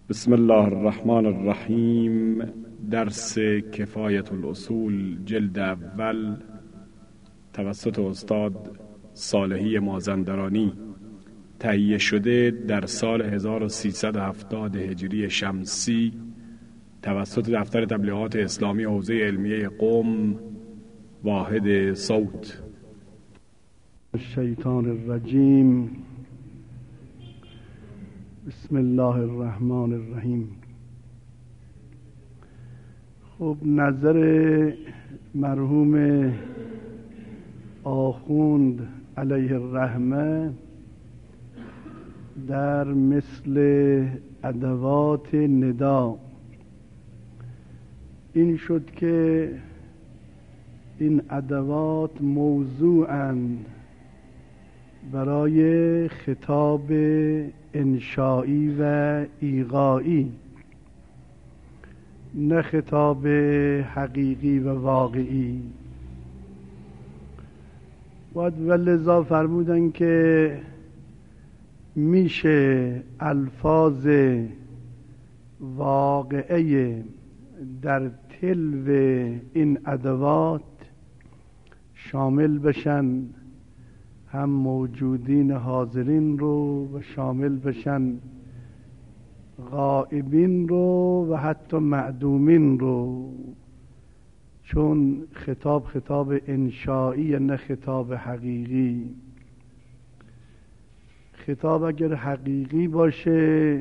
بسم الله الرحمن الرحیم. درس کفایت الاصول جلد اول توسط استاد صالحی مازندرانی، تهیه شده در سال 1370 هجری شمسی توسط دفتر تبلیغات اسلامی حوزه علمیه قم، واحد صوت. الشیطان الرجیم. بسم الله الرحمن الرحیم. خب، نظر مرحوم آخوند علیه الرحمه در مثل ادوات ندا این شد که این ادوات موضوعاً برای خطاب انشایی و ایغایی، نه خطاب حقیقی و واقعی. و لذا فرمودن که میشه الفاظ واقعه در تلو این ادوات شامل بشن، هم موجودین حاضرین رو و شامل بشن غائبین رو و حتی معدومین رو، چون خطاب انشایی نه خطاب حقیقی. خطاب اگر حقیقی باشه،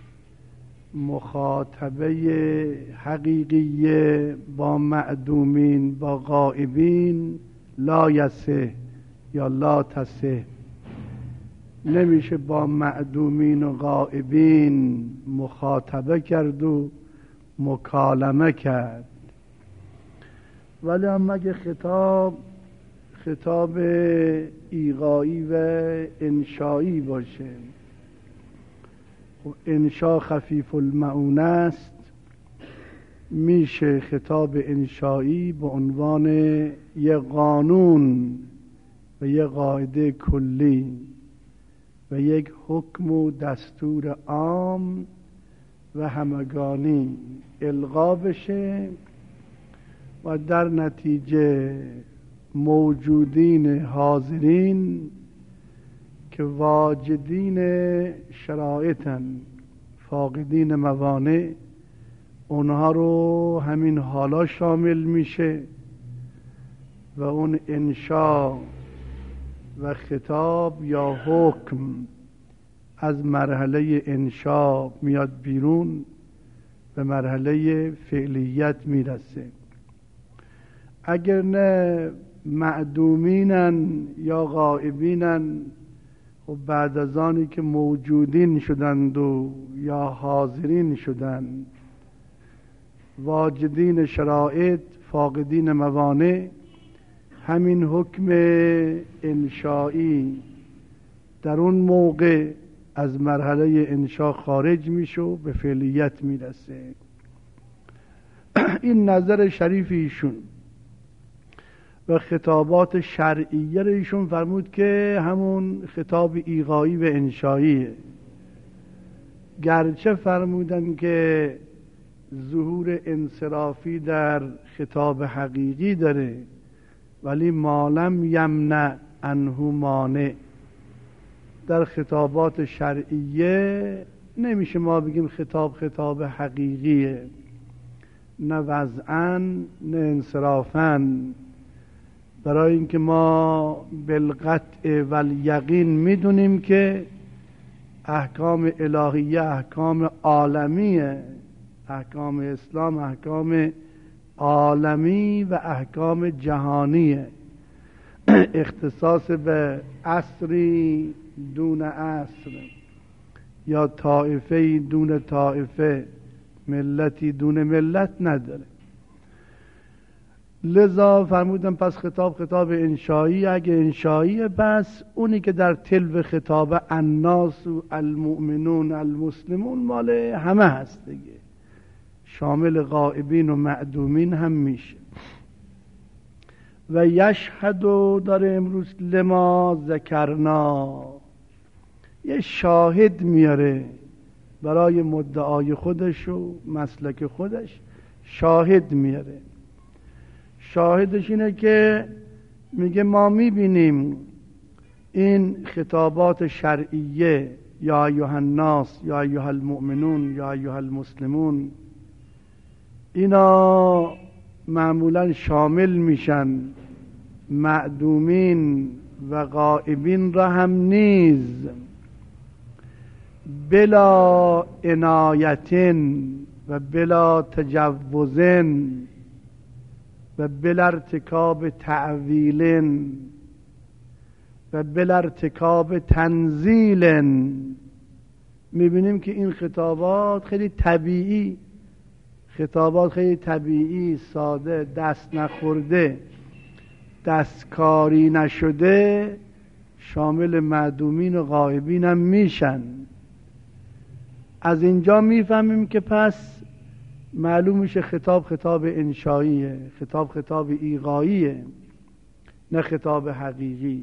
مخاطبه حقیقیه با معدومین با غائبین لا یصح یا لا تصح، نمیشه با معدومین و غائبین مخاطبه کرد و مکالمه کرد. ولی اما اگه خطاب ایغایی و انشایی باشه، انشا خفیف المعونه است، میشه خطاب انشایی به عنوان یک قانون و یک قاعده کلی و یک حکم و دستور عام و همگانی القا بشه و در نتیجه موجودین حاضرین که واجدین شرایطن، فاقدین موانع، اونها رو همین حالا شامل میشه و اون انشا و خطاب یا حکم از مرحله انشا میاد بیرون، به مرحله فعلیت میرسه. اگر نه معدومینن یا غائبینن، و بعد از آنی که موجودین شدند و یا حاضرین شدند، واجدین شرایط، فاقدین موانع، همین حکم انشایی در اون موقع از مرحله انشا خارج میشه و به فعلیت میرسه. این نظر شریف ایشون و خطابات شرعیه رو ایشون فرمود که همون خطاب ایغایی و انشاییه. گرچه فرمودن که ظهور انصرافی در خطاب حقیقی داره، ولی مالم یمنع عنه مانع. در خطابات شرعیه نمیشه ما بگیم خطاب حقیقیه، نه وضعاً نه انصرافاً، برای اینکه ما بالقطع والیقین میدونیم که احکام الهیه احکام عالمیه، احکام اسلام احکام عالمی و احکام جهانیه، اختصاص به عصری دون عصر یا طائفه دون طائفه، ملتی دون ملت نداره. لذا فرمودم پس خطاب انشایی. اگه انشایی، بس اونی که در تلو خطاب الناس و المؤمنون المسلمون مال همه هست دیگه، شامل غائبین و معدومین هم میشه. و یشهد داره امروز لما ذکرنا، یه شاهد میاره برای مدعای خودش و مسلک خودش شاهد میاره. شاهدش اینه که میگه ما میبینیم این خطابات شرعیه، یا ایها الناس، یا ایها المؤمنون، یا ایها المسلمون، اینا معمولا شامل میشن معدومین و غائبین را هم نیز، بلا عنایتن و بلا تجوزن و بلا ارتکاب تعویل و بلا ارتکاب تنزیل. میبینیم که این خطابات خیلی طبیعی، خطابات خیلی طبیعی، ساده، دست نخورده، دستکاری نشده، شامل معدومین و غایبین هم میشن. از اینجا میفهمیم که پس معلوم میشه خطاب انشاییه، خطاب ایغاییه، نه خطاب حقیقی.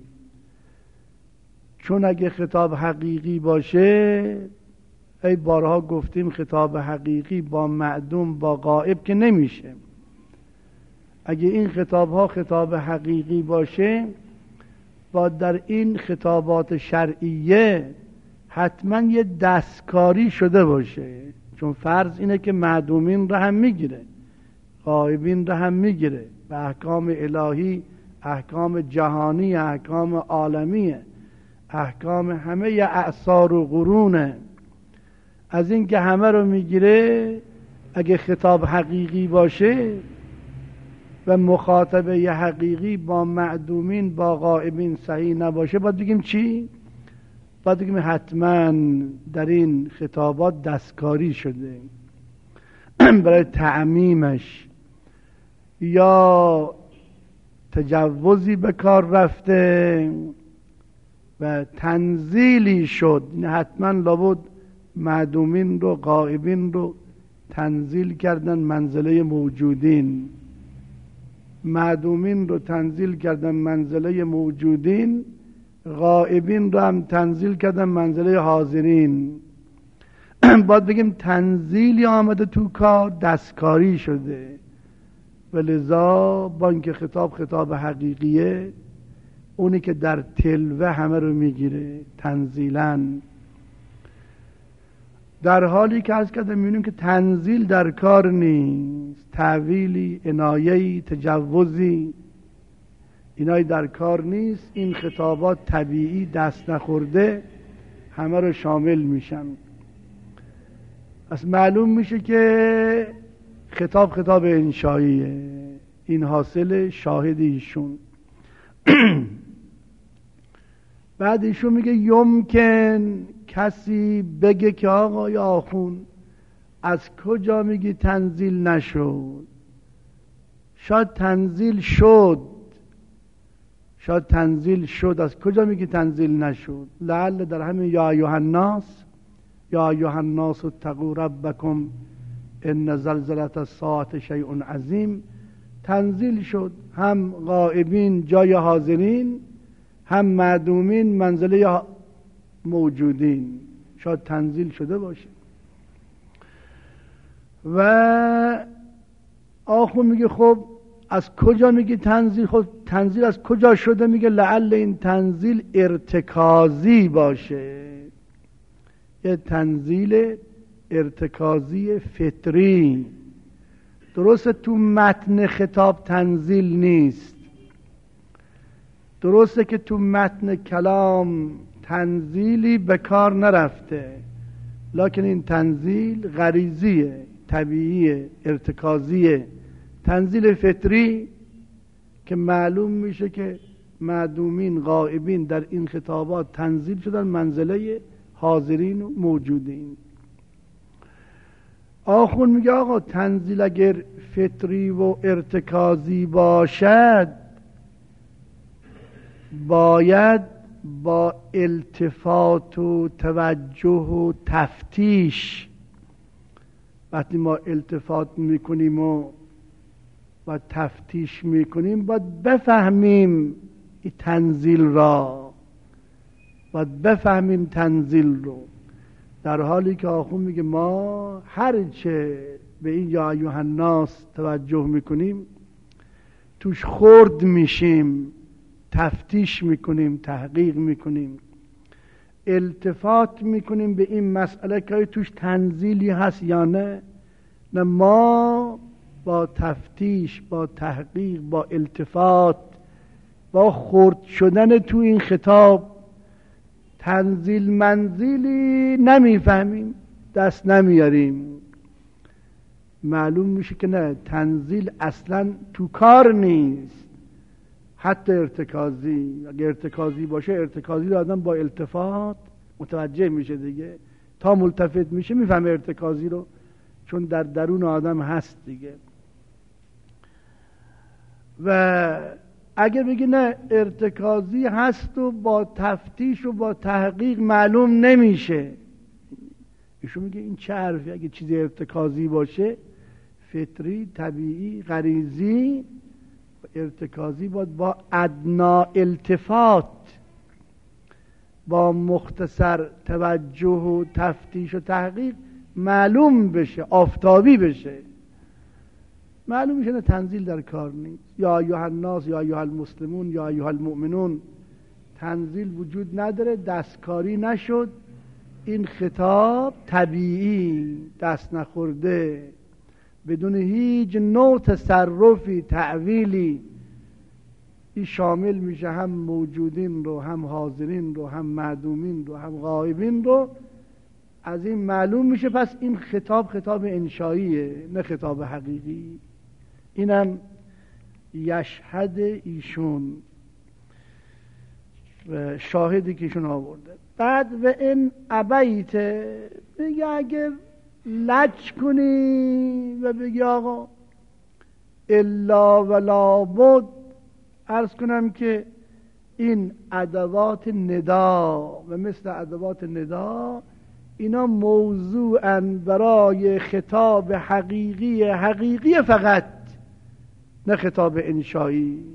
چون اگه خطاب حقیقی باشه، ای بارها گفتیم خطاب حقیقی با معدوم با غائب که نمیشه. اگه این خطاب حقیقی باشه، با در این خطابات شرعیه حتما یه دستکاری شده باشه، چون فرض اینه که معدومین را هم میگیره، غائبین را هم میگیره، و احکام الهی، احکام جهانی، احکام عالمیه، احکام همه اعصار و قرونه. از این که همه رو میگیره، اگه خطاب حقیقی باشه و مخاطبه ی حقیقی با معدومین با غائبین صحیح نباشه، باید بگیم چی؟ باید بگیم حتما در این خطابات دستکاری شده برای تعمیمش، یا تجوزی به کار رفته و تنزیلی شد. حتما لابد معدومین رو، غائبین رو تنزیل کردن منزله موجودین، معدومین رو تنزیل کردن منزله موجودین، غائبین رو هم تنزیل کردن منزله حاضرین. باید بگیم تنزیلی آمده تو کار، دستکاری شده. و لذا با اینکه خطاب حقیقیه، اونی که در تلوه همه رو میگیره تنزیلاً، در حالی که از کردم میبینیم که تنزیل در کار نیست، تعویلی، عنایه‌ای، تجوزی، اینای در کار نیست. این خطابات طبیعی، دست نخورده، همه رو شامل میشن. از معلوم میشه که خطاب انشاییه. این حاصل شاهد ایشون. بعد ایشون میگه یمکن کسی بگه که آقای آخون از کجا میگی تنزیل نشد؟ شاید تنزیل شد، شاید تنزیل شد، از کجا میگی تنزیل نشد؟ لعل در همین یا ایها الناس اتقوا ربکم ان زلزله الساعة شیء عظیم تنزیل شد. هم غائبین جای حاضرین، هم معدومین منزله موجودین، شاید تنزیل شده باشه. و آخون میگه خب از کجا میگی تنزیل؟ خب تنزیل از کجا شده؟ میگه لعل این تنزیل ارتکازی باشه، یه تنزیل ارتکازی فطری. درسته تو متن خطاب تنزیل نیست، درسته که تو متن کلام تنزیلی به کار نرفته، لکن این تنزیل غریزیه، طبیعیه، ارتکازیه، تنزیل فطری که معلوم میشه که معدومین، غائبین در این خطابات تنزیل شدن منزله حاضرین و موجودین. آخون میگه آقا تنزیل اگر فطری و ارتکازی باشد، باید با التفات و توجه و تفتیش، وقتی ما التفات میکنیم و تفتیش میکنیم، باید بفهمیم این تنزیل را، باید بفهمیم تنزیل رو. در حالی که آخوند میگه ما هرچه به این یا ایها الناس توجه میکنیم توش خرد میشیم، تفتیش میکنیم، تحقیق میکنیم، التفات میکنیم به این مسئله که توش تنزیلی هست یا نه. نه، ما با تفتیش، با تحقیق، با التفات، با خرد شدن تو این خطاب تنزیل منزیلی نمیفهمیم، دست نمیاریم. معلوم میشه که نه، تنزیل اصلا تو کار نیست. حتی ارتکازی، اگه ارتکازی باشه، ارتکازی رو آدم با التفات متوجه میشه دیگه، تا ملتفت میشه میفهمه ارتکازی رو، چون در درون آدم هست دیگه. و اگه بگی نه ارتکازی هست و با تفتیش و با تحقیق معلوم نمیشه، ایشون میگه این چه حرفی؟ اگه چیزی ارتکازی باشه، فطری، طبیعی، غریزی، ارتکازی باید با ادنا التفات، با مختصر توجه و تفتیش و تحقیق معلوم بشه، آفتابی بشه. معلوم میشه نه، تنزیل در کار نیست. یا ایها الناس، یا ایها المسلمون، یا ایها المؤمنون، تنزیل وجود نداره، دستکاری نشد. این خطاب طبیعی، دست نخورده، بدون هیچ نوع تصرفی، تعویلی، این شامل میشه هم موجودین رو، هم حاضرین رو، هم معدومین رو، هم غایبین رو. از این معلوم میشه پس این خطاب انشاییه، نه خطاب حقیقی. اینم یشهد ایشون و شاهدی که ایشون آورده. بعد و این ابیت، میگه اگر لج کنی و بگی آقا الا ولا بد، عرض کنم که این ادوات ندا و مثل ادوات ندا اینا موضوعاً برای خطاب حقیقی فقط، نه خطاب انشایی.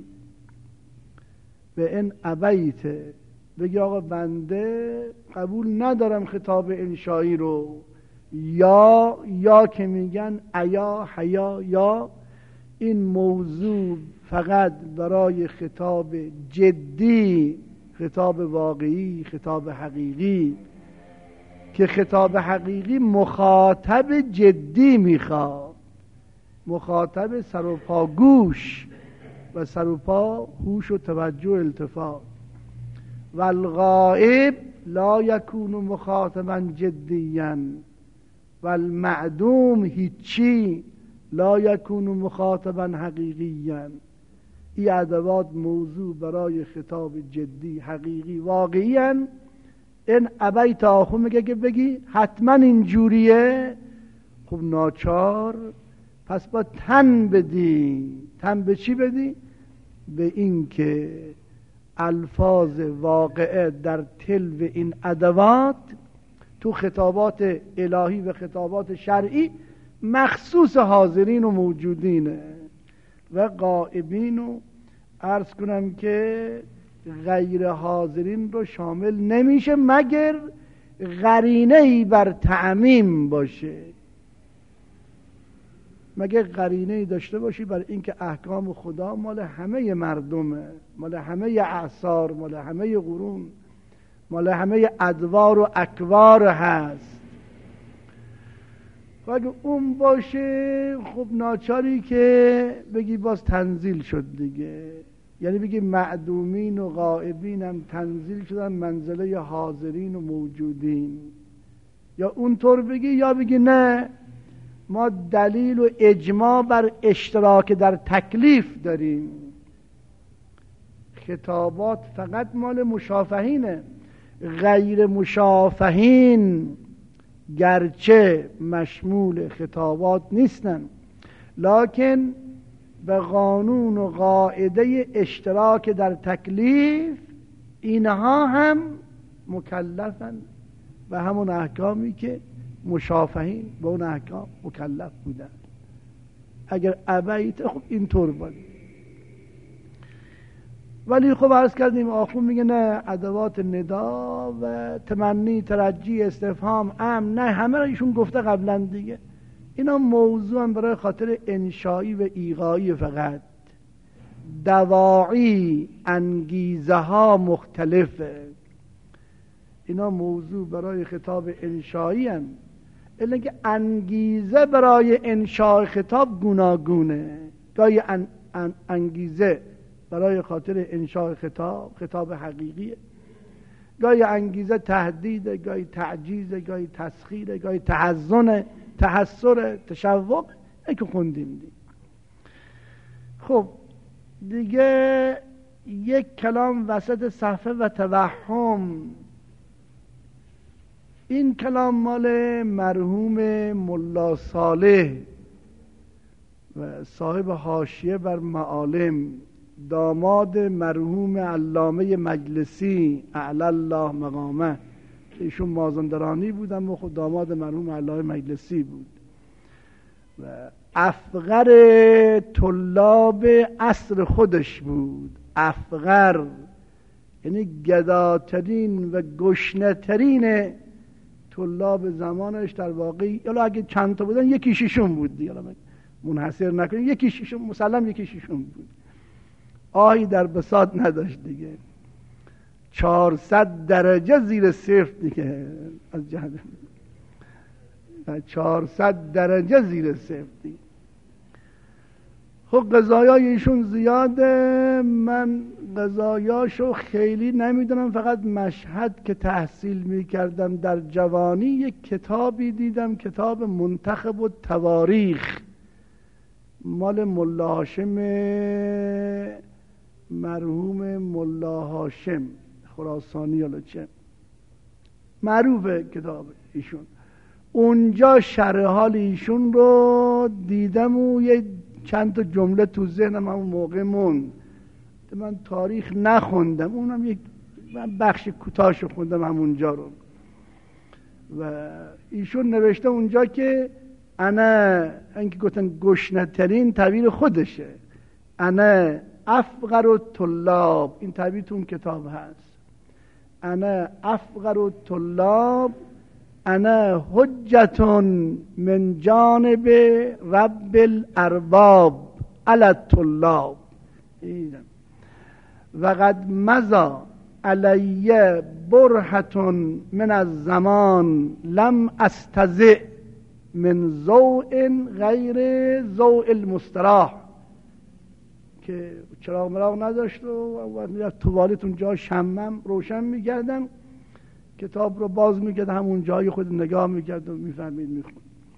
به این ابیت، بگی آقا بنده قبول ندارم خطاب انشایی رو، یا که میگن ایا حیا، یا این موضوع فقط برای خطاب جدی، خطاب واقعی، خطاب حقیقی، که خطاب حقیقی مخاطب جدی میخواد، مخاطب سر و پا گوش و سر و پا هوش و توجه و التفات. والغائب لا یکون مخاطبا جدیا، والمعدوم هیچی لا یکون مخاطبا حقیقیا. این ادوات موضوع برای خطاب جدی، حقیقی، واقعی هن. این ابیت آخو میگه که بگی حتما اینجوریه، خب ناچار پس با تن بدی. تن به چی بدی؟ به این که الفاظ واقعه در تلو این ادوات تو خطابات الهی و خطابات شرعی مخصوص حاضرین و موجودینه و غائبین، و عرض کنم که غیر حاضرین رو شامل نمیشه مگر قرینه‌ای بر تعمیم باشه، مگر قرینه‌ای داشته باشی بر اینکه احکام خدا مال همه مردمه، مال همه اعصار، مال همه قرون، مال همه ادوار و اکوار هست. و اگه اون باشه خب ناچاری که بگی باز تنزیل شد دیگه، یعنی بگی معدومین و غائبین هم تنزیل شدن منزله حاضرین و موجودین، یا اونطور بگی، یا بگی نه ما دلیل و اجماع بر اشتراک در تکلیف داریم، خطابات فقط مال مشافهینه، غیر مشافهین گرچه مشمول خطابات نیستن لکن به قانون و قاعده اشتراک در تکلیف اینها هم مکلفن و همون احکامی که مشافهین به اون احکام مکلف بودن. اگر ابیت خب اینطور بود. ولی خب عرض کردیم آخون میگه نه، ادوات ندا و تمنی، ترجی، استفهام، امر، نه همه را ایشون گفته قبلا دیگه. اینا موضوع هم برای خاطر انشایی و ایغایی، فقط دواعی، انگیزه ها مختلفه. اینا موضوع برای خطاب انشایی هم، الا که انگیزه برای انشاء خطاب گوناگونه. گاهی انگیزه برای خاطر انشاء خطاب حقیقیه، گاهی انگیزه تهدیده، گاهی تعجیزه، گاهی تسخیره، گاهی تحزنه، تحسر، تشوق. که خوندیم دیم. خب دیگه یک کلام وسط صفحه و توهم. این کلام مال مرحوم ملا صالح و صاحب حاشیه بر معالم، داماد مرحوم علامه مجلسی اعلی الله مقامه. ایشون مازندرانی بودن و خود داماد مرحوم علامه مجلسی بود و افقر طلاب عصر خودش بود. افقر یعنی گداترین و گشنه‌ترین طلاب زمانش در واقع. یالا اگه چند تا بودن یکیشون بود دیگه، منحصر نکنیم، یکیشون مسلم یکیشون بود. آهی در بساط نداشت دیگه، 400 درجه زیر صفر دیگه، از جهت 400 درجه زیر صفر دیگه. خب قضایای ایشون زیاده، من قضایاشو خیلی نمیدونم، فقط مشهد که تحصیل میکردم در جوانی یک کتابی دیدم، کتاب منتخب التواریخ مال ملا هاشم، مرحوم ملا هاشم خراسانی، حالا چه معروفه کتاب ایشون. اونجا شرح حال ایشون رو دیدم و یه چند تا جمله تو ذهنم همون موقع موند. من تاریخ نخوندم، اونم یک بخش کوتاهشو خوندم همونجا رو. و ایشون نوشته اونجا که انا، اینکه گفتن گشنه‌ترین، تعبیر خودشه، انا افقر الطلاب، این تعبیر تو اون کتاب هست. انا افقر الطلاب، انا حجتون من جانب رب الارباب علی الطلاب. وقد مضى علی برهتون من الزمان لم استزع من ضوء غیر ضوء المستراح. که چراغ مراغ نداشت و توالت اونجا شمم روشن میکردم، کتاب رو باز میکرد، همون جای خود نگاه میکرد و میفهمید میخوند.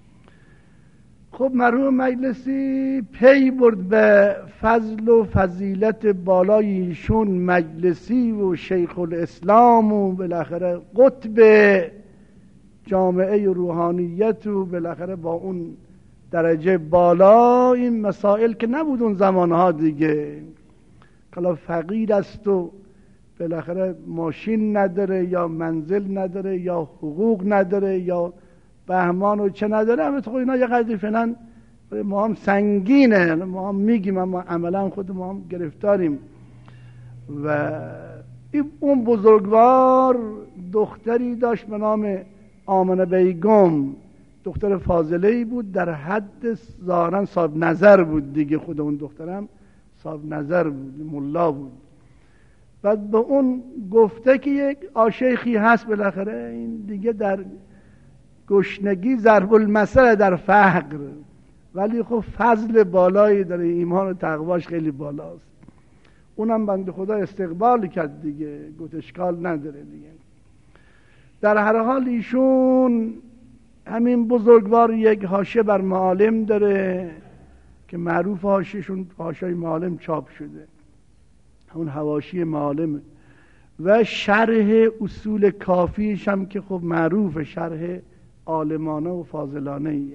خب مرحوم مجلسی پی برد به فضل و فضیلت بالای ایشون، مجلسی و شیخ الاسلام و بالاخره قطب جامعه روحانیت و بالاخره با اون درجه بالا. این مسائل که نبود اون زمانها دیگه، کلا فقیر است و بالاخره ماشین نداره یا منزل نداره یا حقوق نداره یا بهمان و چه نداره، همه تو اینا یه قدری فعلا ما هم سنگینه، ما هم میگیم اما عملا خود ما هم گرفتاریم. و اون بزرگوار دختری داشت به نام آمنه بیگم، دختر فاضله‌ای بود، در حد ظاهرا صاحب نظر بود دیگه، خود اون دخترم صاحب نظر بود، ملا بود. بعد به اون گفته که یک آشیخی هست بالاخره، این دیگه در گشنگی ضرب المثل در فقر، ولی خب فضل بالایی داره، ایمان و تقواش خیلی بالاست. اونم بنده خدا استقبال کرد دیگه، گفت اشکال نداره دیگه. در هر حال ایشون همین بزرگوار یک حاشیه بر معالم داره که معروف حاشیه‌شون حاشیه معالم چاپ شده، همون حواشی معالم، و شرح اصول کافیش هم که خب معروف، شرح عالمانه و فاضلانه ایه.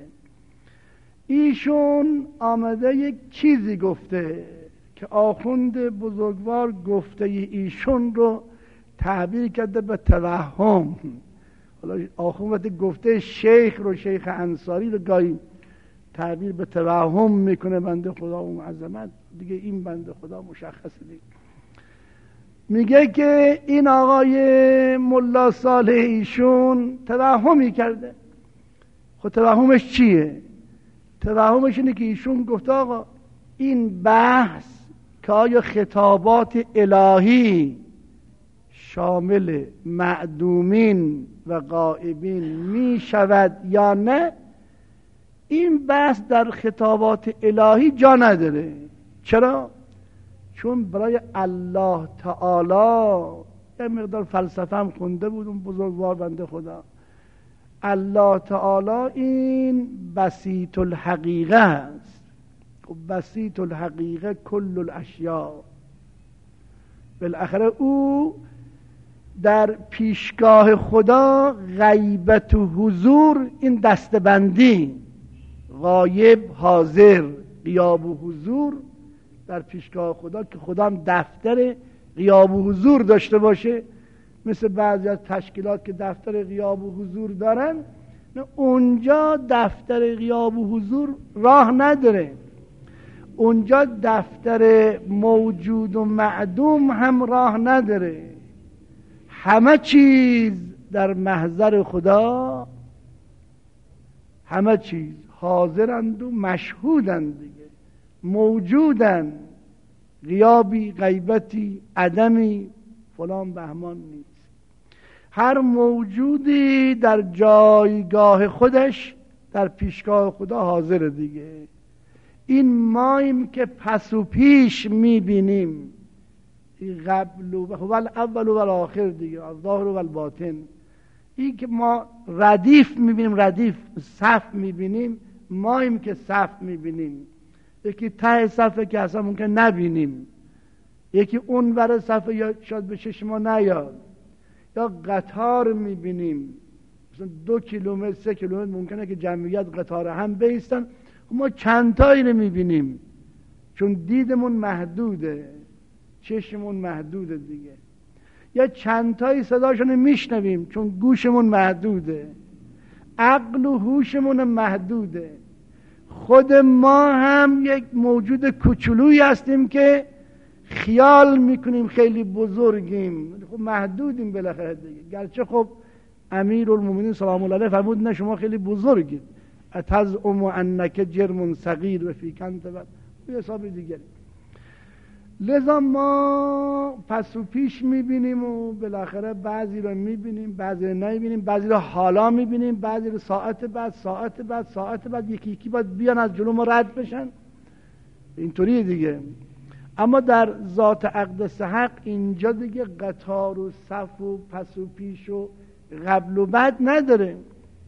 ایشون آمده یک چیزی گفته که آخوند بزرگوار گفته ایشون رو تعبیر کرده به توهم. حالا آخوند گفته شیخ رو، شیخ انصاری رو گاهی تعبیر به توهم میکنه، بنده خدا اون عظمت دیگه، این بنده خدا مشخصه دیگه. میگه که این آقای ملا صالح ایشون توهمی کرده. خب توهمش چیه؟ توهمش اینه که ایشون گفته آقا این بحث که آیا خطابات الهی شامل معدومین و غائبین می شود یا نه، این بحث در خطابات الهی جا نداره. چرا؟ چون برای الله تعالی، یه مقدار فلسفه هم خونده بود اون بزرگوار بنده خدا، الله تعالی این بسیط الحقیقه است. بسیط الحقیقه کل الاشیاء. بالاخره او در پیشگاه خدا غیبت و حضور این دستبندی، غایب حاضر، غیاب و حضور در پیشگاه خدا، که خدا هم دفتر غیاب و حضور داشته باشه مثل بعضی از تشکیلات که دفتر غیاب و حضور دارن، اونجا دفتر غیاب و حضور راه نداره. اونجا دفتر موجود و معدوم هم راه نداره. همه چیز در محضر خدا، همه چیز حاضرند و مشهودند دیگه، موجودند، غیابی، غیبتی، عدمی، فلان بهمان نیست. هر موجودی در جایگاه خودش در پیشگاه خدا حاضر دیگه. این ماییم که پس و پیش میبینیم، قبل و الاول و الاخر دیگه، الظاهر و الباطن. این که ما ردیف میبینیم، ردیف صف میبینیم، ماییم که صف میبینیم. یکی ته صفه که اصلا ممکن نبینیم، یکی اون ور صفه یا شاید به چشم ما نیاد، یا قطار میبینیم مثلا 2 کیلومتر 3 کیلومتر ممکنه که جمعیت قطار هم بیستن، ما چند تایی رو میبینیم چون دیدمون محدوده، چشممون محدوده دیگه. یا چند تایی صداشون میشنویم چون گوشمون محدوده، عقل و هوشمون محدوده. خود ما هم یک موجود کوچولویی هستیم که خیال میکنیم خیلی بزرگیم، خب محدودیم بالاخره دیگه. گرچه خب امیرالمومنین سلام الله علیه فرمود نه شما خیلی بزرگید، اتزعم انک جرم صغیر و فیک انت، به حساب دیگری. لذا ما پس و پیش میبینیم و بالاخره بعضی رو میبینیم، بعضی رو نمیبینیم، بعضی رو حالا میبینیم، بعضی رو ساعت بعد، ساعت بعد، ساعت بعد، یکی یکی باید بیان از جلو ما رد بشن، اینطوری دیگه. اما در ذات اقدس حق اینجا دیگه قطار و صف و پس و پیش و قبل و بعد نداره.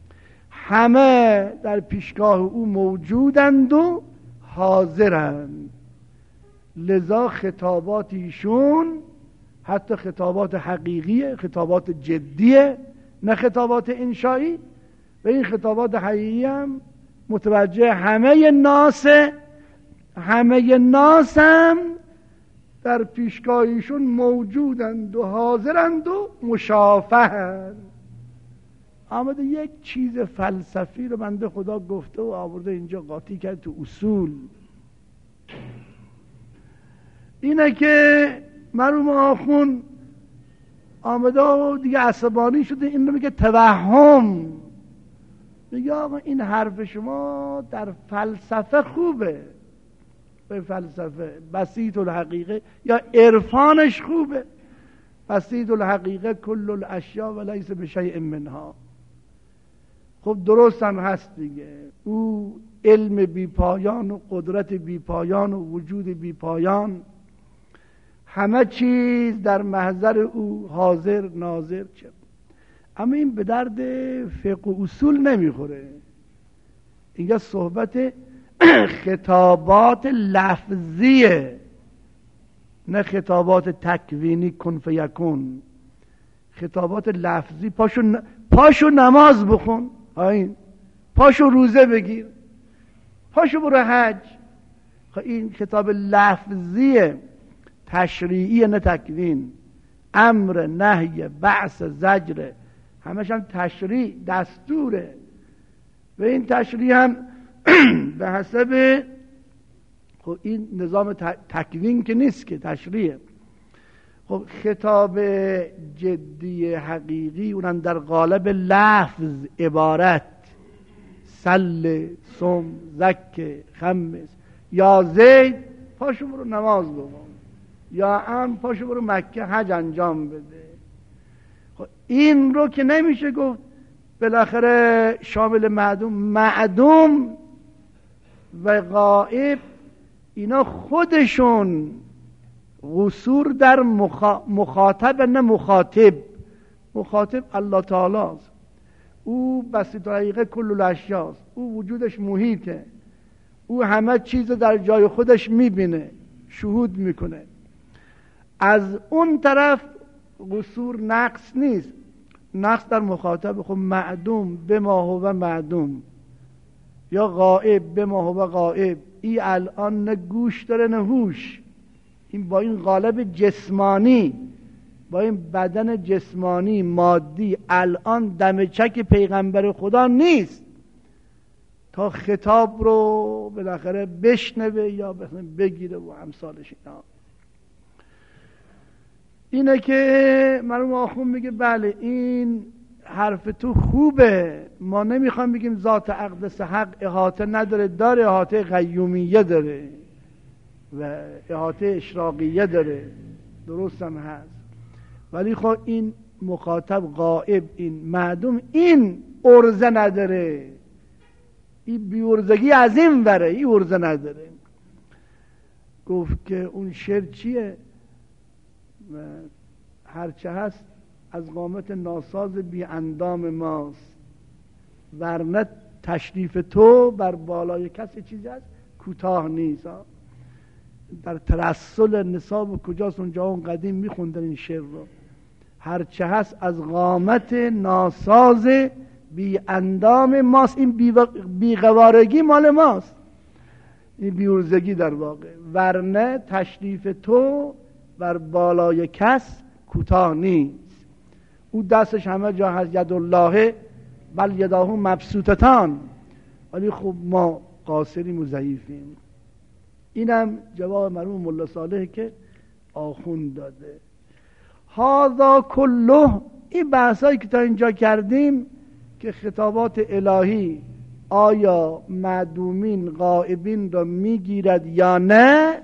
همه در پیشگاه او موجودند و حاضرند. لذا خطابات ایشون حتی خطابات حقیقیه، خطابات جدیه، نه خطابات انشایی. و این خطابات حقیقی هم متوجه همه ناس هم در پیشگاه ایشون موجودند و حاضرند و مشافهند. آمده یک چیز فلسفی رو بنده خدا گفته و آورده اینجا قاطی کرد تو اصول. اینه که مرحوم آخون آمده و دیگه عصبانی شده، این رو میگه توهم. میگه آقا این حرف شما در فلسفه خوبه، به فلسفه بسیط الحقیقه یا عرفانش خوبه، بسیط الحقیقه کل الاشیاء و لیس بشیء منها. خب درست هم هست دیگه. او علم بی پایان و قدرت بی پایان و وجود بی پایان، همه چیز در محضر او حاضر ناظر چه. اما این به درد فقه و اصول نمیخوره. اینجا صحبت خطابات لفظیه، نه خطابات تکوینی کن فیکون. خطابات لفظی پاشو نماز بخون، پاشو روزه بگیر، پاشو برو حج. این خطاب لفظیه، تشریعی نه تکوین. امر، نهی، بعث، زجر، همش هم تشریع، دستوره. و این تشریع هم به حسب خب این نظام تکوین که نیست که تشریعه. خب خطاب جدی حقیقی اونم در قالب لفظ عبارت سل سم زک خمس یا زید پاشو برو نماز بخون، یا ام پاشو برو مکه حج انجام بده. خب این رو که نمیشه گفت بالاخره شامل معدوم و غائب اینا خودشون قصور در مخاطب نه مخاطب. مخاطب الله تعالی است، او بسیط الحقیقه کل الاشیاست، او وجودش محیطه، او همه چیز در جای خودش میبینه، شهود میکنه. از اون طرف قصور نقص نیست، نقص در مخاطب. خب معدوم به ما هو معدوم یا غائب به ما هو غائب، این الان نه گوش داره نه هوش، این با این قالب جسمانی، با این بدن جسمانی مادی الان دم چک پیغمبر خدا نیست تا خطاب رو بالاخره بشنوه یا بگیره و امثالش. اینه که مرحوم آخوند میگه بله این حرف تو خوبه، ما نمیخوام بگیم ذات اقدس حق احاطه نداره، داره، احاطه قیومیه داره و احاطه اشراقیه داره، درست هم هست، ولی خب این مخاطب غائب، این معدوم، این عرضه نداره، این بیورزگی از این وره، این عرضه نداره. گفت که اون شعر چیه؟ هرچه هست از قامت ناساز بی اندام ماست، ورنه تشریف تو بر بالای کسی چیزی هست کوتاه نیست. در ترسل نصاب کجاست اونجا اون قدیم میخوندن این شعر رو. هرچه هست از قامت ناساز بی اندام ماست، این بیقوارگی مال ماست، این بیورزگی در واقع، ورنه تشریف تو بر بالای کس کوتاه نیست. او دستش همه جا هست، ید الله بل یداه مبسوطتان، ولی خب ما قاصریم و ضعیفیم. اینم جواب مرحوم ملا صالح که آخوند داده. هذا کله، این بحثایی که تا اینجا کردیم که خطابات الهی آیا معدومین غائبین را میگیرد یا نه،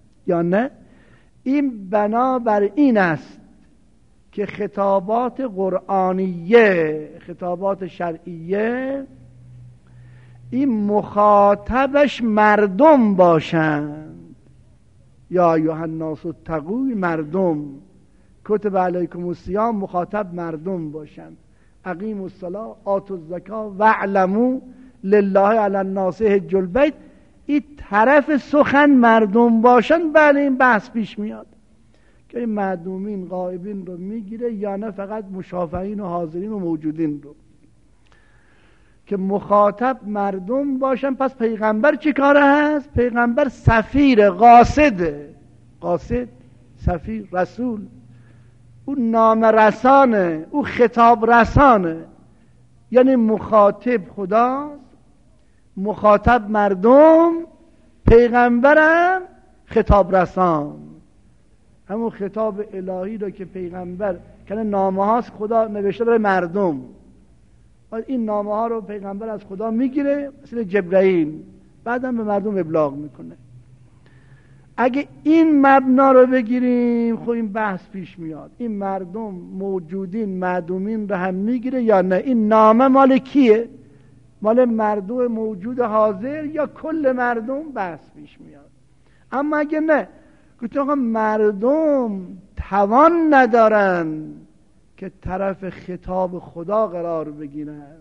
این بنابر این است که خطابات قرآنیه، خطابات شرعیه، این مخاطبش مردم باشند. یا ایها الناس اتقوا، مردم، کتب علیکم الصیام، مخاطب مردم باشند. اقیموا الصلاة آتوا الزکاة واعلموا لله علی الناس حج البیت، این طرف سخن مردم باشن. بله این بحث پیش میاد که این معدومین غائبین رو میگیره یا نه فقط مشافعین و حاضرین و موجودین رو، که مخاطب مردم باشن. پس پیغمبر چی کاره هست؟ پیغمبر سفیر، قاصده، قاصد، سفیر، رسول، او نام رسانه، او خطاب رسانه، یعنی مخاطب خداست، مخاطب مردم، پیغمبرم خطاب رسان. همون خطاب الهی رو که پیغمبر کنه نامه هاست خدا نوشته برای مردم، و این نامه ها رو پیغمبر از خدا میگیره مثل جبرائیل، بعدم به مردم ابلاغ میکنه. اگه این مبنا رو بگیریم خب این بحث پیش میاد، این مردم موجودین معدومین رو هم میگیره یا نه؟ این نامه مال کیه؟ مال مردم موجود حاضر یا کل مردم؟ بحث پیش میاد. اما اگه نه، گفتم آقا مردم توان ندارن که طرف خطاب خدا قرار بگیرن،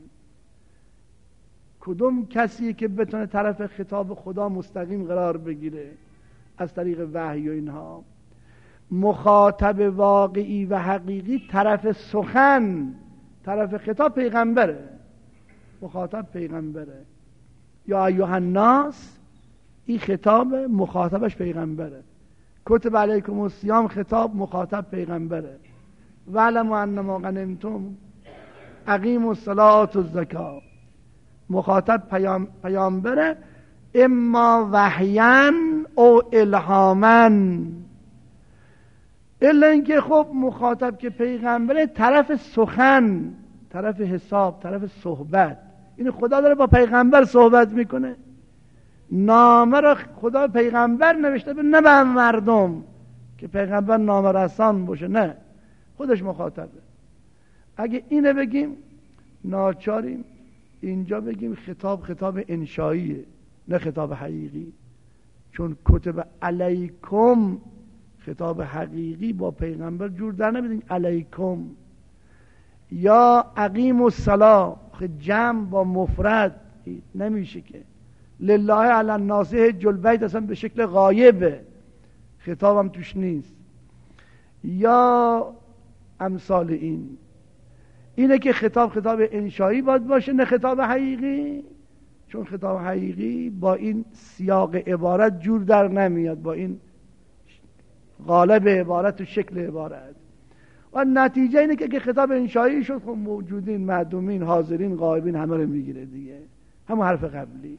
کدوم کسی که بتونه طرف خطاب خدا مستقیم قرار بگیره از طریق وحی و اینها؟ مخاطب واقعی و حقیقی طرف سخن، طرف خطاب پیغمبره، مخاطب پیغمبره. یا ایها الناس، این خطاب مخاطبش پیغمبره. کتب علیکم الصیام، خطاب مخاطب پیغمبره. واعلموا انما غنمتم اقیموا الصلاة والزکاة، مخاطب پیامبره، اما وحیاً او الهاماً. الا اینکه خب مخاطب که پیغمبره، طرف سخن، طرف حساب، طرف صحبت، این خدا داره با پیغمبر صحبت میکنه. نامه را خدا پیغمبر نوشته به، نه به مردم که پیغمبر نامه رسان باشه، نه، خودش مخاطبه. اگه اینه بگیم ناچاریم اینجا بگیم خطاب انشاییه، نه خطاب حقیقی، چون کتب علیکم خطاب حقیقی با پیغمبر جور در نمیدین. علیکم یا اقیم الصلاة جمع با مفرد نمیشه که. لله علی الناس حج البیت اصلا به شکل غایبه، خطابم توش نیست. یا امثال اینه که خطاب انشایی باید باشه، نه خطاب حقیقی، چون خطاب حقیقی با این سیاق عبارت جور در نمیاد، با این قالب عبارت و شکل عبارت. و نتیجه اینه که خطاب انشایی شد، خب موجودین، معدومین، حاضرین، غایبین همه رو میگیره دیگه، همون حرف قبلی.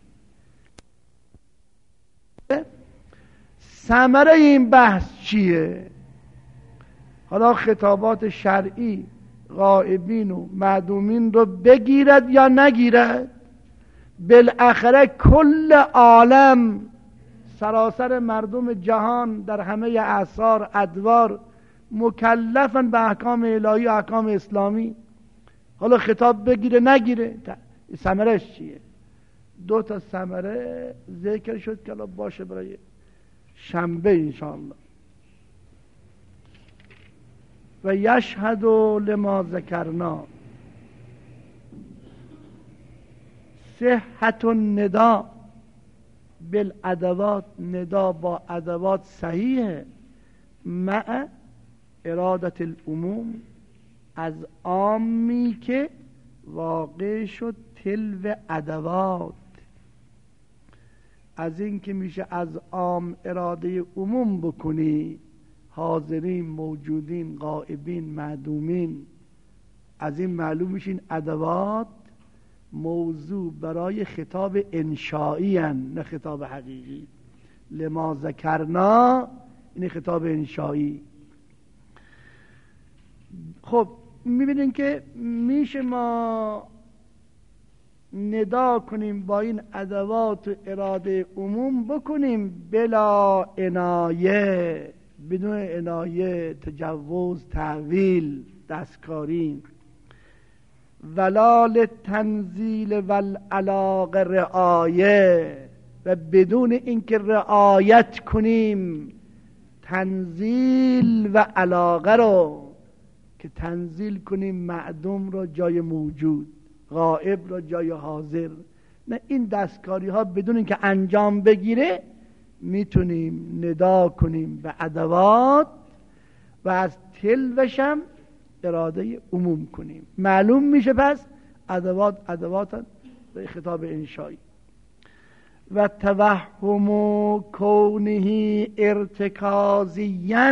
ثمره این بحث چیه؟ حالا خطابات شرعی غائبین و معدومین رو بگیرد یا نگیرد؟ بالاخره کل عالم، سراسر مردم جهان در همه اعصار ادوار مکلفن به احکام الهی و احکام اسلامی. حالا خطاب بگیره نگیره، ثمرش چیه؟ 2 تا ثمره ذکر شد که الان باشه برای شنبه انشاءالله. و یشهد لما ذکرنا صحت الندا بالادوات، ندا با ادوات صحیحه، مع ارادت العموم، از عامی که واقع شد تلو ادوات، از این که میشه از عام اراده عموم بکنی، حاضرین، موجودین، غائبین، معدومین، از این معلوم میشین ادوات موضوع برای خطاب انشایی هن، نه خطاب حقیقی. لما ذکرنا این خطاب انشایی. خب میبینین که میشه ما ندا کنیم با این ادوات و اراده عموم بکنیم بلا عنایه، بدون عنایه، تجوز، تعویل، دستکاری، ولا للتنزیل والعلاقه رعایه، و بدون اینکه رعایت کنیم تنزیل و علاقه رو، که تنزیل کنیم معدوم رو جای موجود، غائب رو جای حاضر، نه، این دستکاری ها بدون اینکه انجام بگیره میتونیم ندا کنیم به ادوات و از تلوشم اراده عموم کنیم. معلوم میشه پس ادوات به خطاب انشایی. و توهم کونه ارتکازیاً،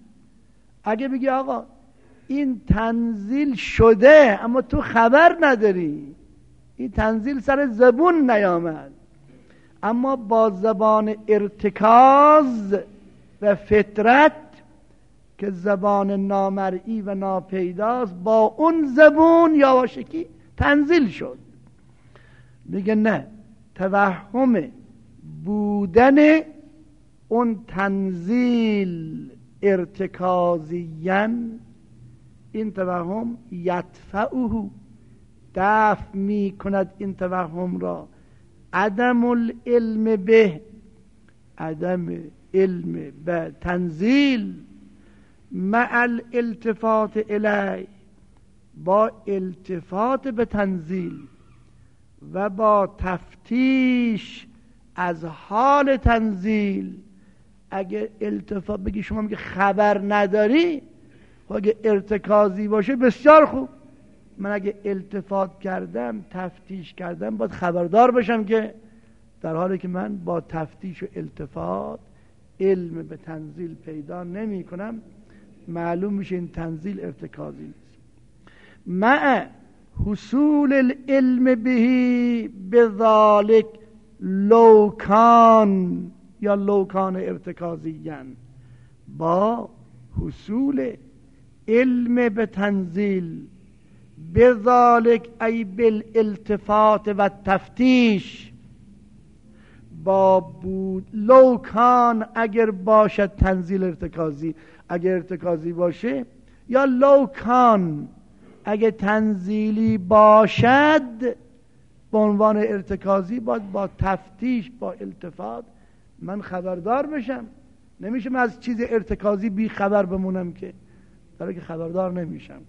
اگه بگی آقا این تنزیل شده اما تو خبر نداری، این تنزیل سر زبون نیامد، اما با زبان ارتکاز و فطرت که زبان نامرئی و ناپیداست، با اون زبون یواشکی تنزیل شد. میگه نه، توهم بودن اون تنزیل ارتکازیاً، این توهم یدفعه، دفع می کند این توهم را، عدم العلم به، عدم علم به تنزیل، مع الالتفات الی، با التفات به تنزیل و با تفتیش از حال تنزیل. اگه التفات بگی شما میگه خبر نداری، و اگه ارتکازی باشه بسیار خوب، من اگه التفات کردم، تفتیش کردم، باید خبردار بشم که در حالی که من با تفتیش و التفات علم به تنزیل پیدا نمی کنم، معلوم میشه این تنزیل ارتکازی نیست. مع حصول العلم بهی بذالک لوکان، یا لوکان ارتکازیان، با حصول علم به تنزیل بذالک ای بالالتفات و تفتیش با بود لوکان اگر باشد تنزیل ارتکازی، اگر ارتکازی باشه، یا لوکان اگر تنزیلی باشد به عنوان ارتکازی، باید با تفتیش با التفات من خبردار بشم. نمیشه من از چیز ارتکازی بی خبر بمونم که، برای که خبردار نمیشم.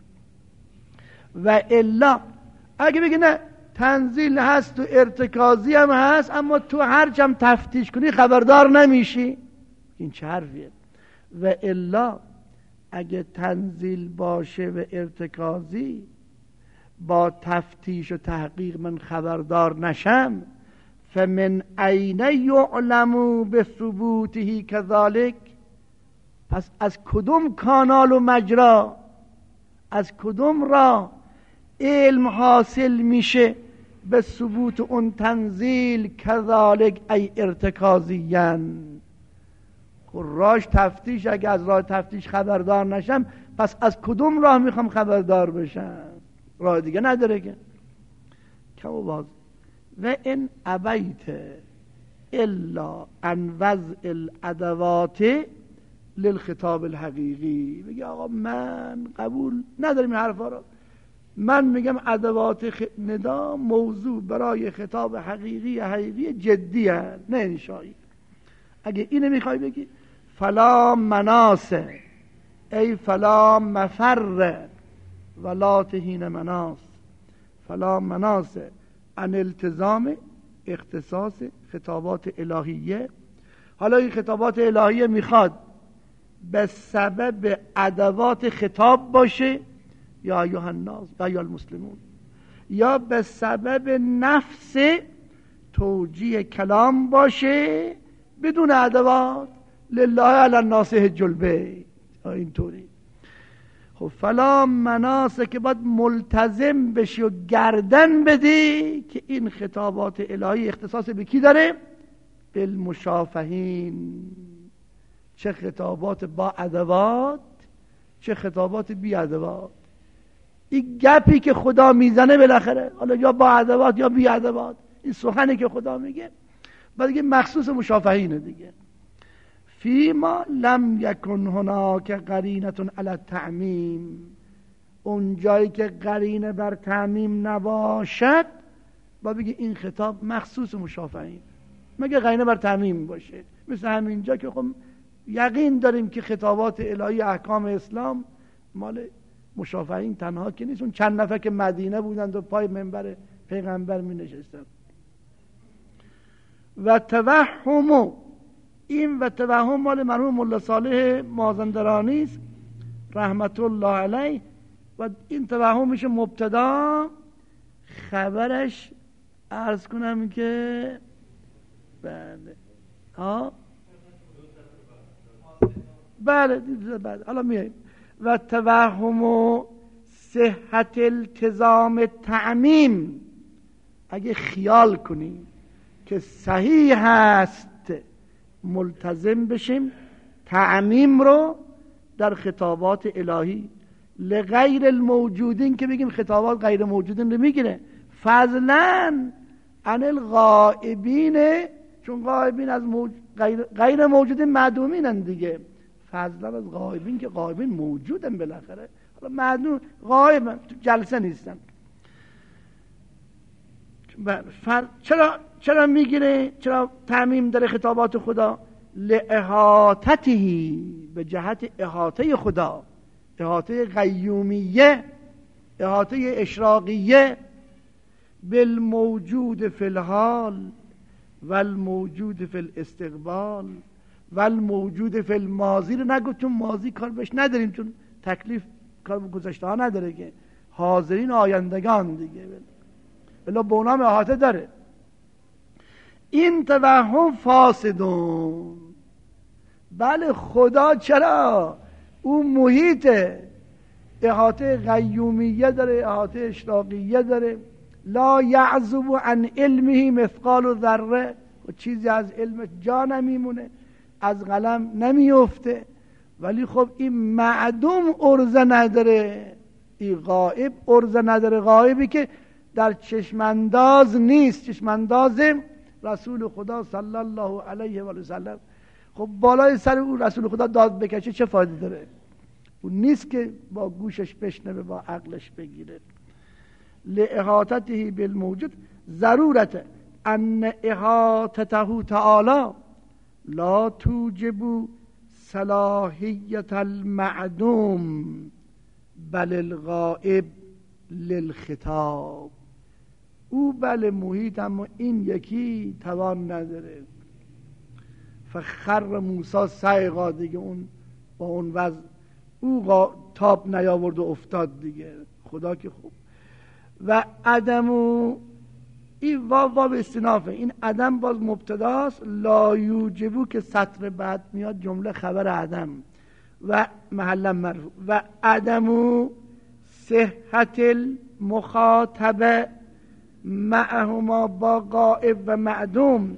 و الا اگه بگی نه تنزیل هست تو ارتکازی هم هست اما تو هر چم تفتیش کنی خبردار نمیشی، این چه حرفیه؟ و الا اگه تنزیل باشه و ارتکازی با تفتیش و تحقیق من خبردار نشم، فمن این یعلم بثبوته كذلك، پس از کدوم کانال و مجرا، از کدوم راه علم حاصل میشه به ثبوت اون تنزیل كذلك ای ارتکازیان؟ راش تفتیش، اگه از راه تفتیش خبردار نشم پس از کدوم راه میخوام خبردار بشم؟ راه دیگه نداره که. کم باز و ان ابیت الا ان وضع الادوات للخطاب الحقیقی، بگی آقا من قبول ندارم این حرفا رو، من میگم ادوات ندا موضوع برای خطاب حقیقی جدی هست نه انشایی. اگه اینو میخوای بگی فلا مناسه ای فلا مفر ولا تهین مناس، فلا مناسه ان التزام اختصاص خطابات الهیه. حالا این خطابات الهیه میخواد به سبب ادوات خطاب باشه یا ایها الناس یا ایها المسلمون، یا به سبب نفس توجیه کلام باشه بدون ادوات، لله علی الناس حج البیت، اینطوری. خب فلا مناسه که باید ملتزم بشی و گردن بدی که این خطابات الهی اختصاص به کی داره؟ بالمشافهین، چه خطابات با ادوات چه خطابات بی ادوات. این گپی که خدا میزنه بالاخره حالا یا با ادوات یا بی ادوات، این سخنی که خدا میگه بعد دیگه مخصوص مشافهینه دیگه. فیما لم یکن هناک قرینه علی التعمیم، اون جایی که قرینه بر تعمیم نباشد با بگی این خطاب مخصوص مشافهین، مگه قرینه بر تعمیم باشه. مثل همینجا که خب یقین داریم که خطابات الهی احکام اسلام مال مشافهین تنها که نیست، اون چند نفر که مدینه بودند و پای منبر پیغمبر می نشستند. و توهم، این و توهم مال مرحوم مولا صالح مازندرانی است رحمت الله علیه، و این توهم میشه مبتدا، خبرش عرض کنم که بله بله حالا میاییم. و توهم صحت التزام تعمیم، اگه خیال کنیم که صحیح هست ملتزم بشیم تعمیم رو در خطابات الهی لغیر الموجودین، که بگیم خطابات غیر موجودین رو میگیره، فضلا عن الغائبین، چون غائبین از غیر موجودین معدومینن دیگه، فضلا از غائبین که غائبین موجودن بالاخره، حالا معدوم غائب تو جلسه نیستن. چرا میگیره؟ چرا تعمیم داره خطابات خدا؟ لاحاطته، به جهت احاطه خدا، احاطه قیومیه، احاطه اشراقیه، بالموجود فی الحال والموجود فی الاستقبال والموجود فی الماضی رو نگو، چون ماضی کار بهش نداریم، چون تکلیف کار به گذشته ها نداره که، حاضرین آیندگان دیگه بلا به اونام احاطه داره. این توهم فاسدون، بله خدا چرا اون محیط احاطه قیومیه داره، احاطه اشراقیه داره، لا یعزب عن علمه مثقال ذره، و چیزی از علم جا نمیمونه، از قلم نمیفته، ولی خب این معدوم عرضه نداره، این غائب عرضه نداره، غائبی که در چشمانداز نیست، چشمانداز رسول خدا صلی الله علیه و سلم. خب بالای سر اون رسول خدا داد بکشه چه فایده داره؟ اون نیست که با گوشش بشنوه، با عقلش بگیره. لإحاطته بالموجود ضرورت ان احاطته تعالی لا توجب صلاحیت المعدوم بل الغائب للخطاب. او بله محیط، اما این یکی توان نداره. فخر موسی صعقا دیگه، اون با اون وضع او تاب نیاورد و افتاد دیگه. خدا که خوب. و عدم و این واو استنافه، این عدم باز مبتداست، لا یوجبو که سطر بعد میاد جمله خبر عدم و محلا مرفوع. و عدم و صحت المخاطبه معهما با غائب و معدوم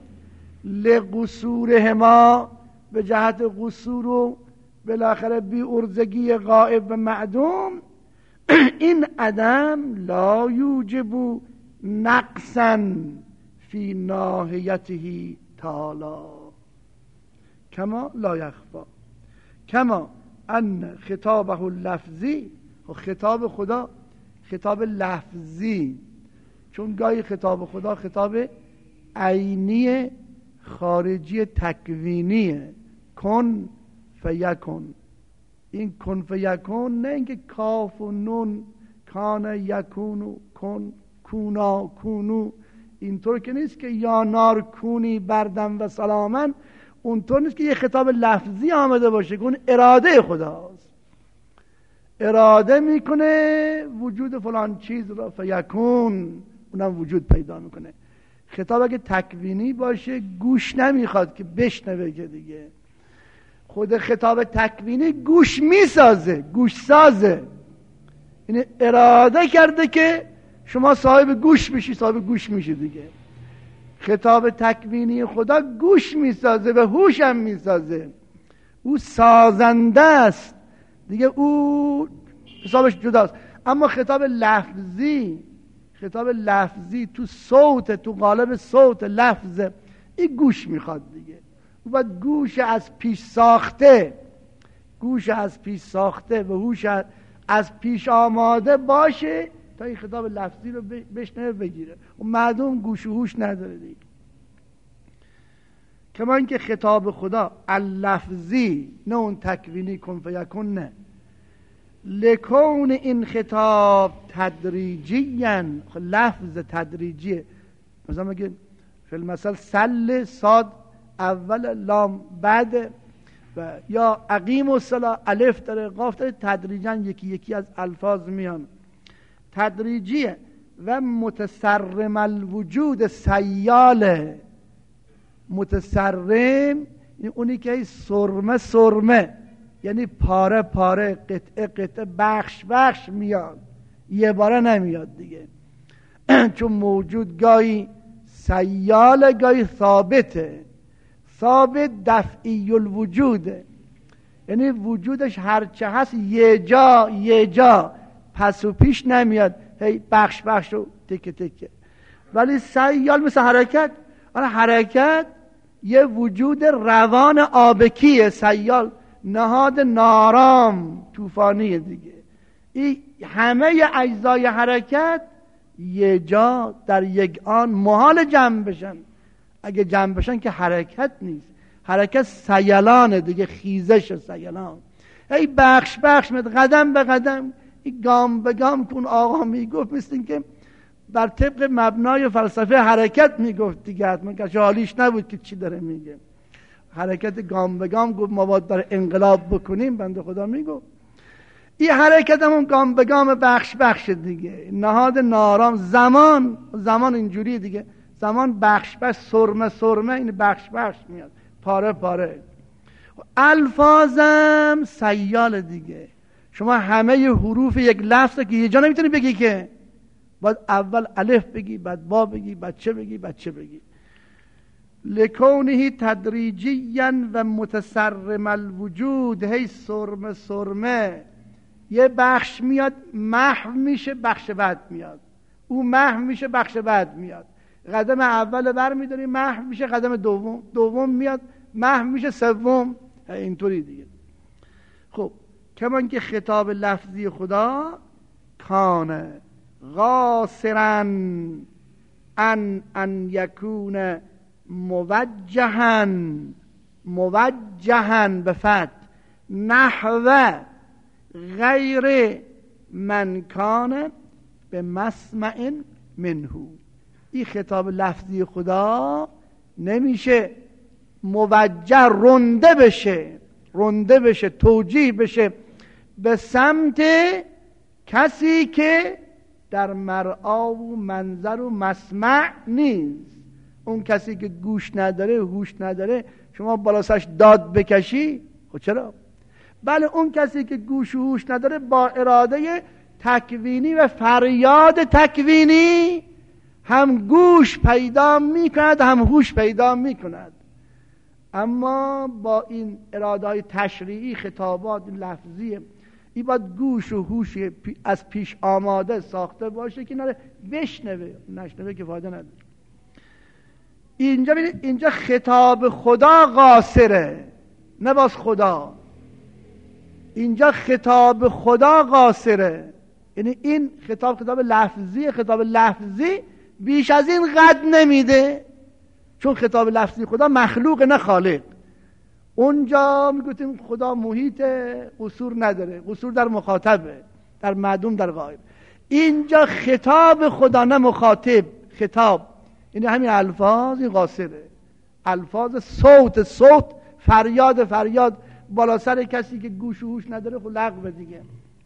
لقصورهما، به جهت قصور و بالاخره بی ارزگی غائب و معدوم، این عدم لا یوجب نقصا فی ناحیته تعالی کما لا یخفا کما ان خطابه اللفظی، خطاب خدا خطاب لفظی، چون گاهی خطاب خدا خطاب عینی خارجی تکوینیه، کن فیکن. این کن فیکن نه اینکه کاف و نون کان یکونو کن کونا کونو، اینطور که نیست که یا نار کونی بردم و سلامن، اونطور نیست که یه خطاب لفظی آمده باشه که اون اراده خداست، اراده میکنه وجود فلان چیز را فیکون، اونم وجود پیدا میکنه. خطاب اگه تکوینی باشه گوش نمیخواد که بشنوه، که دیگه خود خطاب تکوینی گوش میسازه، گوش سازه، یعنی اراده کرده که شما صاحب گوش بشی، صاحب گوش میشی دیگه. خطاب تکوینی خدا گوش میسازه و هوش هم میسازه، او سازنده است دیگه، او حسابش جداست. اما خطاب لفظی، خطاب لفظی تو صوت، تو قالب صوت لفظ، این گوش میخواد دیگه. او باید گوش از پیش ساخته، گوش از پیش ساخته و هوش از پیش آماده باشه تا این خطاب لفظی رو بشنوه بگیره. و معدوم گوش و هوش نداره دیگه. کما اینکه خطاب خدا اللفظی، نه اون تکوینی کن فیکن، نه، لکون این خطاب تدریجیاً، لفظ تدریجیه. مثلا میگه فی المثل سل صاد اول لام بعد، و یا اقیم الصلاة الف داره قاف داره، تدریجاً یکی یکی از الفاظ میان، تدریجیه. و متسرم الوجود سیاله، متسرم اونی که سرمه سرمه، یعنی پاره پاره، قطعه قطعه، بخش بخش میاد، یه باره نمیاد دیگه. چون موجود گاهی سیال گاهی ثابته. ثابت دفعی الوجوده، یعنی وجودش هرچه هست یه جا پس و پیش نمیاد، هی بخش بخش و تکه تکه. ولی سیال مثل حرکت، حرکت یه وجود روان آبکیه، سیال نهاد نارام طوفانی دیگه. این همه اجزای حرکت یه جا در یک آن محال جمع بشن. اگه جمع بشن که حرکت نیست، حرکت سیلانه دیگه، خیزش سیلان. ای بخش بخش میاد، قدم به قدم، گام به گام. که اون آقا میگفت مثل این که بر طبق مبنای فلسفه حرکت میگفت دیگه، حتما که حالیش نبود که چی داره میگه. حرکت گام به گام گفت ما باید در انقلاب بکنیم، بنده خدا میگفت این حرکت همون گام به گام بخش بخش دیگه، نهاد نارام. زمان اینجوری دیگه، زمان بخش بخش، سرمه سرمه، این بخش بخش میاد، پاره پاره. الفاظم سیال دیگه. شما همه حروف یک لفظ که یه جا نمیتونی بگی، که باید اول الف بگی، بعد با بگی، بعد چه بگی، بعد چه بگی. لکونه تدریجیا و متسرم الوجود، هی سرمه سرمه یه بخش میاد محو میشه، بخش بعد میاد، او محو میشه، بخش بعد میاد، قدم اول بر میداری محو میشه، قدم دوم میاد محو میشه، سوم، اینطوری دیگه. خب کمان که خطاب لفظی خدا کان قاصرا ان یکون موجها به فتح نحو غیر من کان به مسمع منه. این خطاب لفظی خدا نمیشه موجه رنده بشه توجیه بشه به سمت کسی که در مرعا و منظر و مسمع نیست. اون کسی که گوش نداره هوش نداره شما بالا سرش داد بکشی، خب چرا؟ بله اون کسی که گوش و هوش نداره با اراده تکوینی و فریاد تکوینی هم گوش پیدا میکند هم هوش پیدا میکند. اما با این اراده های تشریعی خطابات لفظی این باید گوش و هوش از پیش آماده ساخته باشه که نره بشنوه، نشنوه که فایده نداره. اینجا خطاب خدا قاصره، نه باز خدا. اینجا خطاب خدا قاصره، یعنی این خطاب لفظی، خطاب لفظی بیش از این قد نمیده، چون خطاب لفظی خدا مخلوق نه خالق. اونجا میگوتیم خدا محیط، قصور نداره، قصور در مخاطبه، در معدوم، در غایب. اینجا خطاب خدا نه مخاطب، خطاب یعنی همین الفاظ، این قاصره. الفاظ صوت فریاد بالا سر کسی که گوش و هوش نداره، خب لغو دیگه.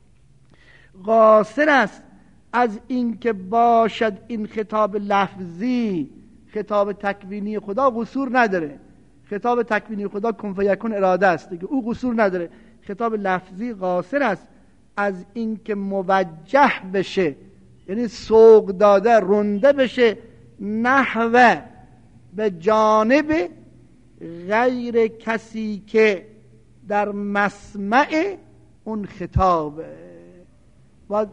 قاصر است از این که باشد این خطاب لفظی، خطاب تکوینی خدا قصور نداره. خطاب تکوینی خدا کن فیکون اراده است دیگه، او قصور نداره. خطاب لفظی قاصر است از این که موجه بشه، یعنی سوق داده، رنده بشه، نحو به جانب غیر کسی که در مسمع اون خطابه. باید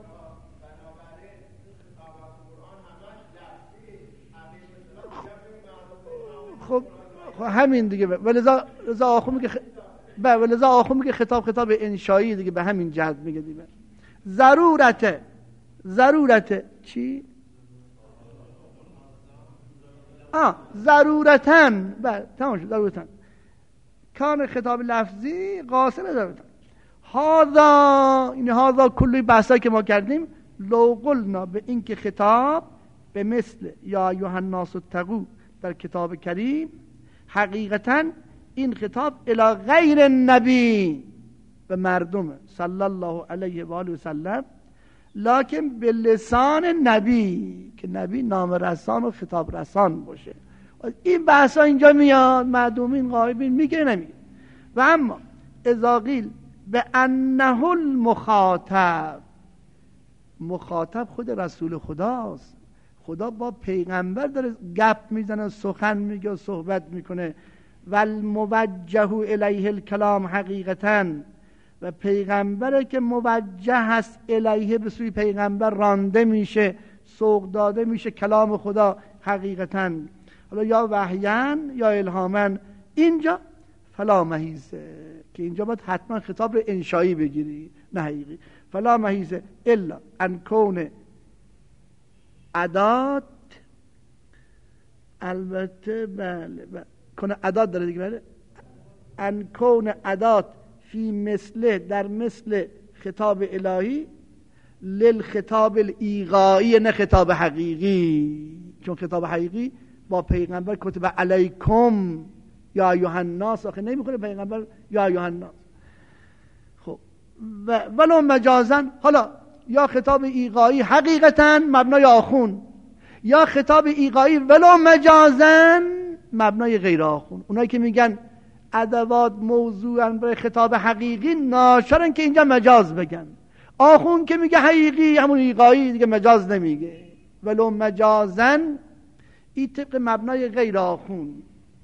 خب همین دیگه. ولذا آخو میگه خطاب انشایی دیگه، به همین جهت میگه دیگه. ضرورت چی؟ ضرورتن، بله تمام شد. ضرورتن کان خطاب لفظی قاصر ضرورتن. هذا کلی بحثایی که ما کردیم. لو قلنا به این که خطاب به مثل یا ایها الناس اتقوا در کتاب کریم، حقیقتا این خطاب الی غیر النبی، به مردم صلی الله علیه و آله و سلم، لکن به لسان نبی، که نبی نام رسان و خطاب رسان باشه. این بحثا اینجا میاد، معدومین غایبین میگه نمیگه. و اما اذا قیل به انه مخاطب خود رسول خداست. خدا با پیغمبر داره گپ میزنه، سخن میگه و صحبت میکنه. و الموجه الیه الکلام حقیقتا، و پیغمبره که موجه هست الیه، به سوی پیغمبر رانده میشه، سوق داده میشه کلام خدا حقیقتا، حالا یا وحیان یا الهاما. اینجا فلا مهیزه، که اینجا باید حتما خطاب رو انشایی بگیری نه حقیقی. فلا مهیزه الا ان کون ادات، البته بله کون ادات داره دیگه، بله ان کون ادات فی مثله، در مثل خطاب الهی، للخطاب الایغایی، نه خطاب حقیقی. چون خطاب حقیقی با پیغمبر کتب علیکم یا ایها الناس، آخه نمیکنه پیغمبر یا ایها الناس. خب ولو مجازن، حالا یا خطاب ایغایی حقیقتا مبنای آخون، یا خطاب ایغایی ولو مجازن مبنای غیر آخون. اونایی که میگن ادوات موضوعاً برای خطاب حقیقی، ناشرن که اینجا مجاز بگن. آخون که میگه حقیقی همون ایغایی دیگه، مجاز نمیگه. ولو مجازن این طبق مبنای غیر آخون.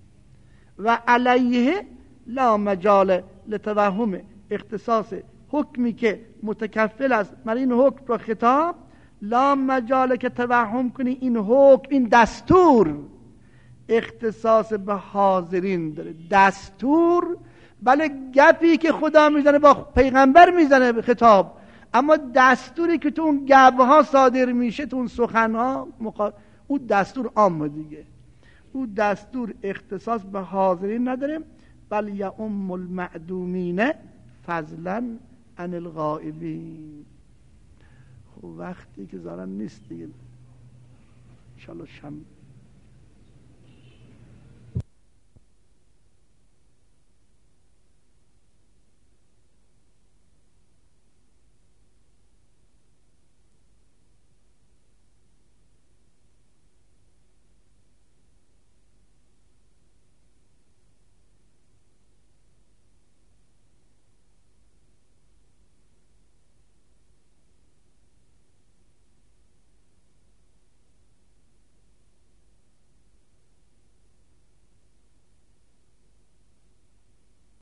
و علیه لا مجال لتوهم اختصاص حکمی که متکفل است برای این حکم را خطاب، لا مجال که توهم کنی این حکم، این دستور اختصاص به حاضرین داره. دستور بله گپی که خدا میزنه با پیغمبر میزنه به خطاب، اما دستوری که تو اون گبها صادر میشه، تو اون سخنها اون دستور عام دیگه، اون دستور اختصاص به حاضرین نداره. بل یعم المعدومین فضلا عن الغائبین. خب وقتی که ظاهرا نیست دیگه، انشاءالله